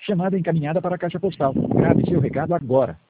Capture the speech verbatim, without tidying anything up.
Chamada encaminhada para a caixa postal. Grave seu recado agora.